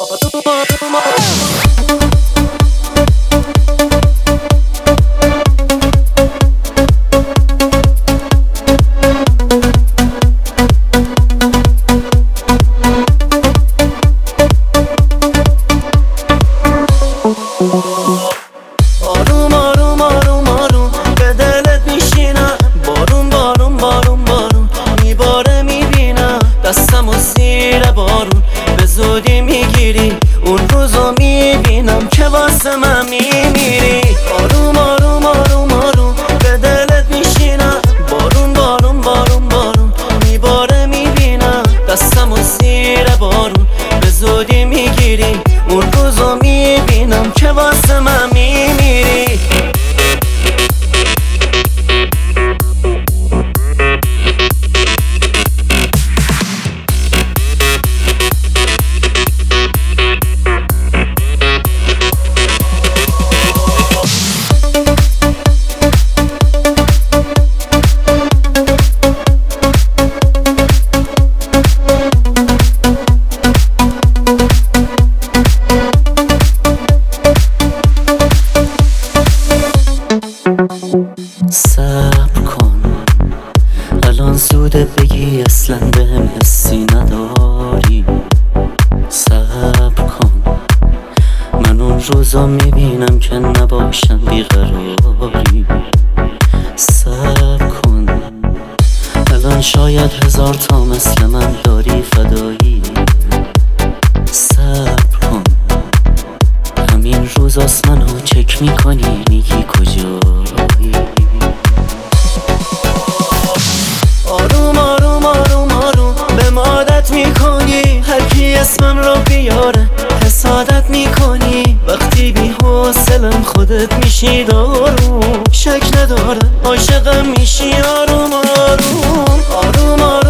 آروم آروم آروم آروم به دلت میشینم، بارون بارون بارون بارون میباره میبینم دستم و زیر بارون به زودی میگیری، اون روزو میبینم که واسه من میمیری. آروم آروم آروم آروم به دلت میشینم، بارون بارون بارون بارون میباره میبینم دستم و زیر بارون به زودی میگیری، اون روزو میبینم که واسه من میمیری. صبر کن الان زوده بگی اصلا بهم حسی نداری. صبر کن من اون روزا میبینم که نباشم بیقراری. صبر کن الان شاید هزار تا مثل من داری فدایی. صبر کن همین روزاست منو چک میکنی میگی کجایی. آروم آروم آروم آروم به مادت میکنی، هر کی اسمم رو بیاره حسادت میکنی. وقتی بی حوصلم خودت میشی دارو، شک نداره عاشقم میشی. آروم آروم آروم آروم